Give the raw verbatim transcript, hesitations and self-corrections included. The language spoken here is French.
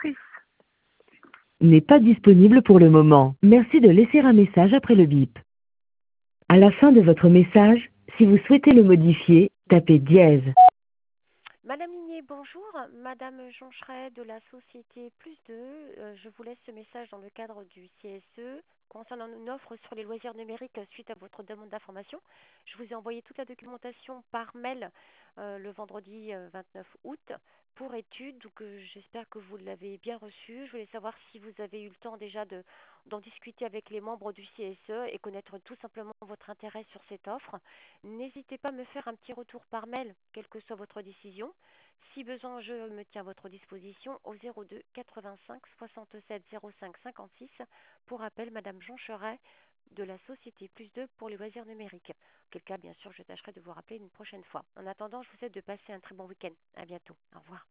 collaboratrice. N'est pas disponible pour le moment. Merci de laisser un message après le bip. À la fin de votre message, si vous souhaitez le modifier, tapez dièse. Madame Ligné, bonjour. Madame Joncheret de la société Plus deux. Euh, je vous laisse ce message dans le cadre du C S E concernant une offre sur les loisirs numériques suite à votre demande d'information. Je vous ai envoyé toute la documentation par mail euh, le vendredi euh, vingt-neuf août pour étude. Donc euh, j'espère que vous l'avez bien reçu. Je voulais savoir si vous avez eu le temps déjà de, d'en discuter avec les membres du C S E et connaître tout simplement votre intérêt sur cette offre. N'hésitez pas à me faire un petit retour par mail, quelle que soit votre décision. Si besoin, je me tiens à votre disposition au zéro deux quatre-vingt-cinq soixante-sept zéro cinq cinquante-six. Pour rappel, Madame Joncheret de la société Plus deux pour les loisirs numériques. Auquel cas, bien sûr, je tâcherai de vous rappeler une prochaine fois. En attendant, je vous souhaite de passer un très bon week-end. À bientôt. Au revoir.